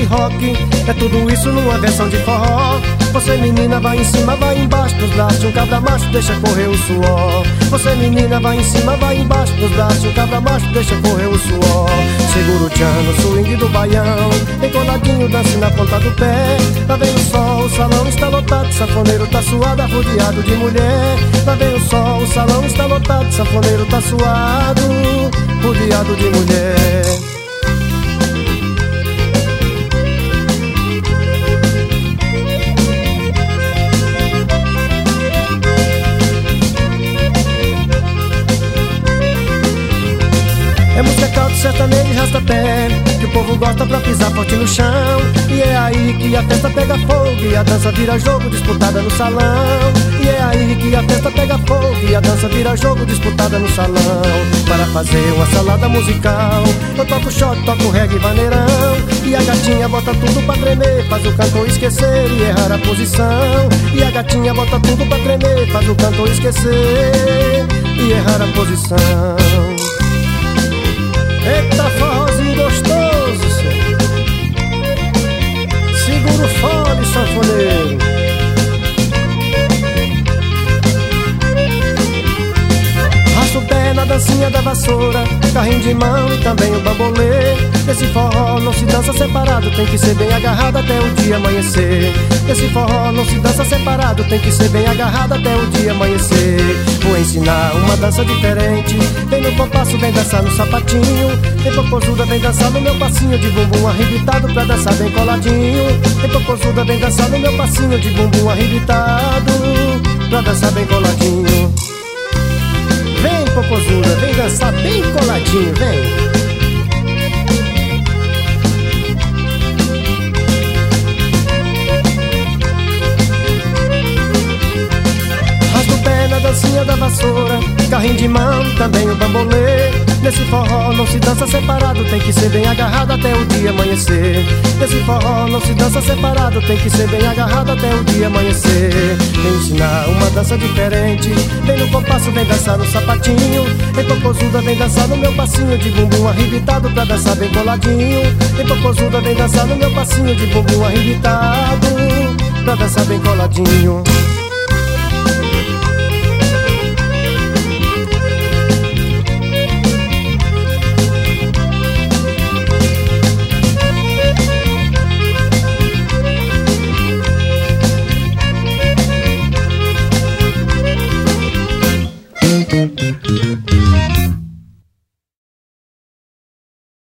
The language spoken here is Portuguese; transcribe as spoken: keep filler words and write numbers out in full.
rock, é tudo isso numa versão de forró. Você menina vai em cima, vai embaixo dos braços, um cabra macho deixa correr o suor. Você menina vai em cima, vai embaixo dos braços, um cabra macho deixa correr o suor. Segura o tchan no swing do baião, bem coladinho, dance na ponta do pé. Lá vem o sol, o salão está lotado, sanfoneiro tá suado, rodeado de mulher. Lá vem o sol, o salão está lotado, sanfoneiro tá suado, rodeado de mulher. É música caldo, sertanejo e rastapé, que o povo gosta pra pisar forte no chão. E é aí que a festa pega fogo e a dança vira jogo disputada no salão. E é aí que a festa pega fogo e a dança vira jogo disputada no salão. Para fazer uma salada musical, eu toco shot, toco reggae e vaneirão. E a gatinha bota tudo pra tremer, faz o cantor esquecer e errar a posição. E a gatinha bota tudo pra tremer, faz o cantor esquecer e errar a posição. Eita, forrozinho gostoso, senhor. Segura o fole, sanfoneiro. Arrasta o pé na dancinha da vassoura, carrinho de mão e também o bambolê. Esse forró não se dança separado, tem que ser bem agarrado até o dia amanhecer. Esse forró não se dança separado, tem que ser bem agarrado até o dia amanhecer. Vou ensinar uma dança diferente, vem no compasso, vem dançar no sapatinho. Vem popozuda, vem dançar no meu passinho de bumbum arrebitado pra dançar bem coladinho. Vem popozuda, vem dançar no meu passinho de bumbum arrebitado pra dançar bem coladinho. Vem popozuda, vem dançar bem coladinho, vem. Dancinha da vassoura, carrinho de mão e também o bambolê. Nesse forró não se dança separado, tem que ser bem agarrado até o dia amanhecer. Nesse forró não se dança separado, tem que ser bem agarrado até o dia amanhecer. Vem ensinar uma dança diferente, vem no compasso, vem dançar no sapatinho. Vem popozuda, vem dançar no meu passinho de bumbum arrebitado pra dançar bem coladinho. Vem popozuda, vem dançar no meu passinho de bumbum arrebitado pra dançar bem coladinho. Thank you.